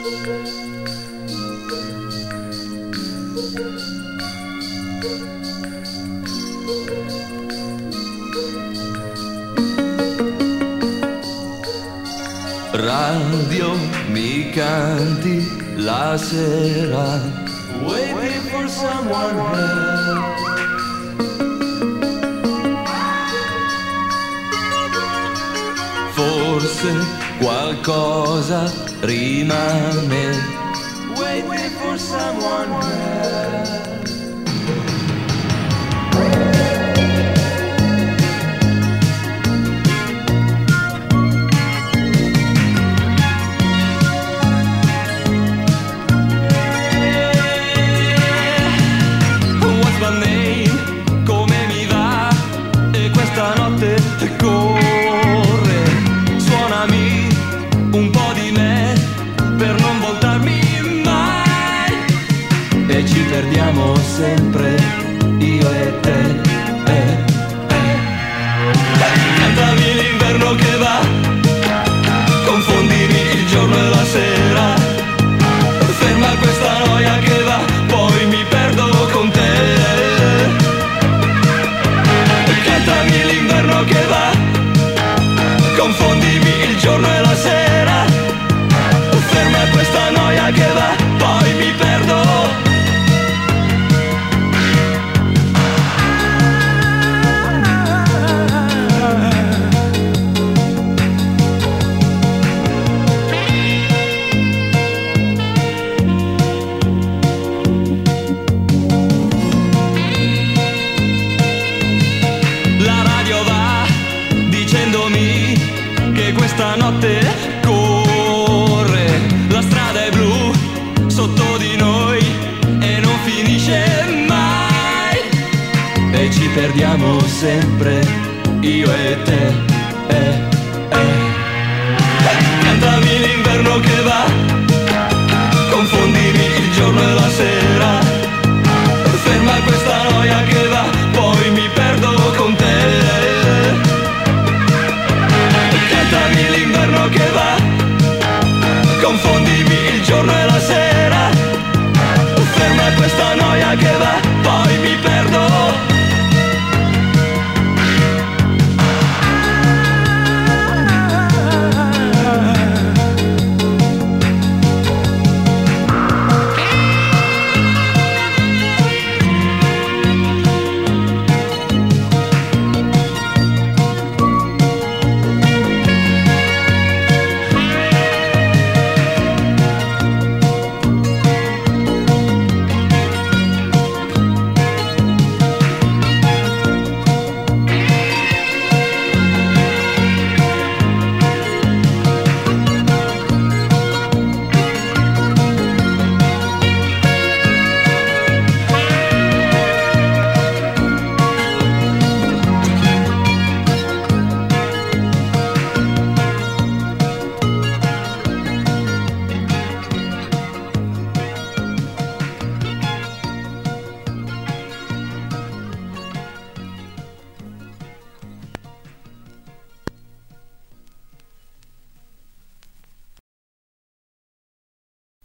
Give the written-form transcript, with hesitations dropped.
Radio mi canti la sera, waiting for someone else. Forse qualcosa rimane, waiting for someone else. Corre, suonami un po' di me per non voltarmi mai. E ci perdiamo sempre, io e te. Cantami l'inverno che va, confondimi il giorno e la sera. Ferma questa noia che va, poi mi perdo con te. Cantami l'inverno che va, confondimi il giorno e la sera. Ferma questa noia che va, poi mi perdo. Questa notte corre, la strada è blu sotto di noi e non finisce mai. E ci perdiamo sempre, io e te. Cantami l'inverno che va, confondimi il giorno e la sera. Ferma questa noia che va, poi mi perdo con te. Cantami l'inverno che va, confondimi il giorno